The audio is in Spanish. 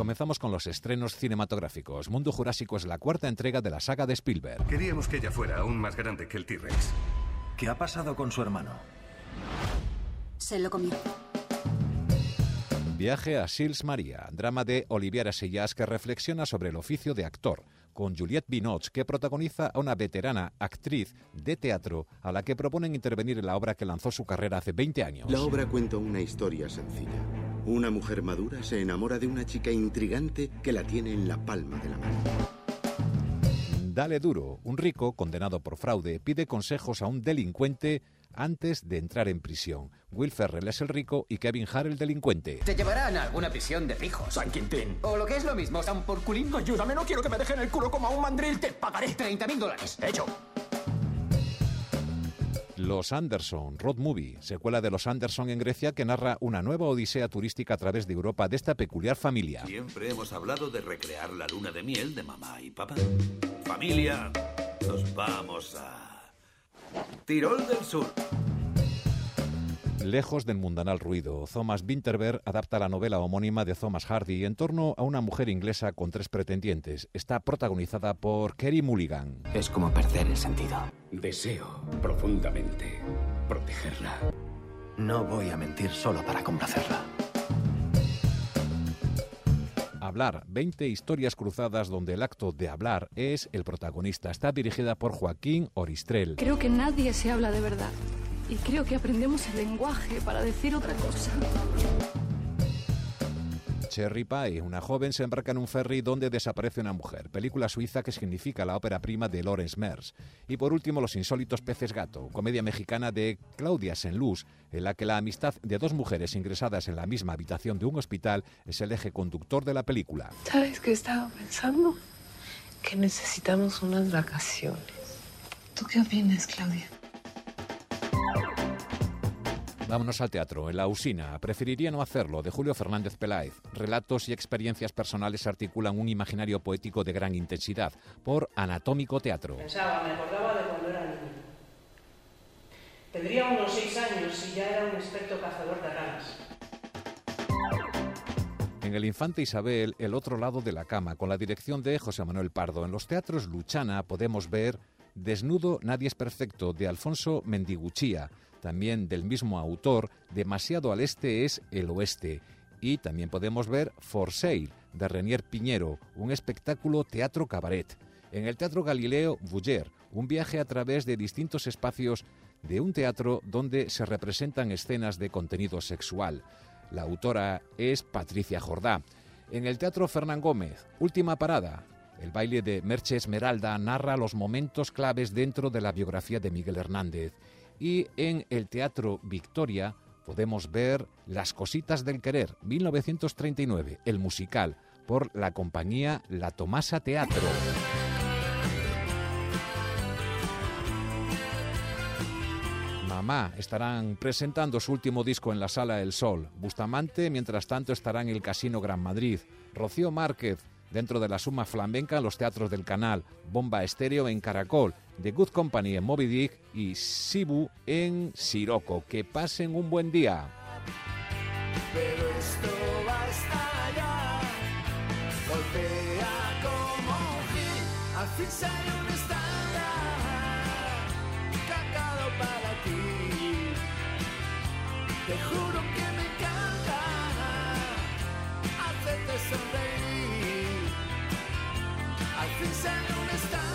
Comenzamos con los estrenos cinematográficos. Mundo Jurásico es la cuarta entrega de la saga de Spielberg. Queríamos que ella fuera aún más grande que el T-Rex. ¿Qué ha pasado con su hermano? Se lo comió. Viaje a Sils Maria, drama de Olivier Assayas que reflexiona sobre el oficio de actor, con Juliette Binoche, que protagoniza a una veterana actriz de teatro a la que proponen intervenir en la obra que lanzó su carrera hace 20 años. La obra cuenta una historia sencilla. Una mujer madura se enamora de una chica intrigante que la tiene en la palma de la mano. Dale duro. Un rico, condenado por fraude, pide consejos a un delincuente antes de entrar en prisión. Will Ferrell es el rico y Kevin Hart el delincuente. Te llevarán a alguna prisión de pijos. San Quintín. O lo que es lo mismo, San Porculín. Ayúdame, no quiero que me dejen el culo como a un mandril. Te pagaré $30.000. Hecho. Los Anderson, Road Movie, secuela de Los Anderson en Grecia que narra una nueva odisea turística a través de Europa de esta peculiar familia. Siempre hemos hablado de recrear la luna de miel de mamá y papá. Familia, nos vamos a Tirol del Sur. Lejos del mundanal ruido, Thomas Vinterberg adapta la novela homónima de Thomas Hardy en torno a una mujer inglesa con 3 pretendientes. Está protagonizada por Carey Mulligan. Es como perder el sentido. Deseo profundamente protegerla. No voy a mentir solo para complacerla. Hablar, 20 historias cruzadas donde el acto de hablar es el protagonista. Está dirigida por Joaquín Oristrel. Creo que nadie se habla de verdad. Y creo que aprendemos el lenguaje para decir otra cosa. Cherry Pie, una joven se embarca en un ferry donde desaparece una mujer. Película suiza que significa la ópera prima de Lawrence Mers. Y por último, Los insólitos peces gato, comedia mexicana de Claudia Saint-Luz, en la que la amistad de 2 mujeres ingresadas en la misma habitación de un hospital es el eje conductor de la película. ¿Sabes qué estaba pensando? Que necesitamos unas vacaciones. ¿Tú qué opinas, Claudia? Vámonos al teatro. En La Usina, preferiría no hacerlo, de Julio Fernández Peláez. Relatos y experiencias personales articulan un imaginario poético de gran intensidad, por Anatómico Teatro. Pensaba, me acordaba de cuando era niño. Tendría unos 6 años y ya era un experto cazador de ranas. En El Infante Isabel, El otro lado de la cama, con la dirección de José Manuel Pardo. En los teatros Luchana podemos ver Desnudo nadie es perfecto, de Alfonso Mendiguchía. También del mismo autor, Demasiado al este es el oeste. Y también podemos ver For Sale, de Renier Piñero, un espectáculo teatro cabaret. En el Teatro Galileo, Vuller, un viaje a través de distintos espacios de un teatro donde se representan escenas de contenido sexual. La autora es Patricia Jordá. En el Teatro Fernán Gómez, Última parada. El baile de Merche Esmeralda narra los momentos claves dentro de la biografía de Miguel Hernández. Y en el Teatro Victoria podemos ver Las cositas del querer, 1939, el musical, por la compañía La Tomasa Teatro. Mamá estarán presentando su último disco en la Sala El Sol. Bustamante, mientras tanto, estará en el Casino Gran Madrid. Rocío Márquez, dentro de la Suma Flamenca en los teatros del Canal, Bomba Estéreo en Caracol, The Good Company en Moby Dick y Sibu en Siroco. Que pasen un buen día. Pero esto va a estallar, golpea como hit, al fin sale un estándar, cacao para ti, te juro que me encanta, hacerte sonreír. Al fin sale un estándar.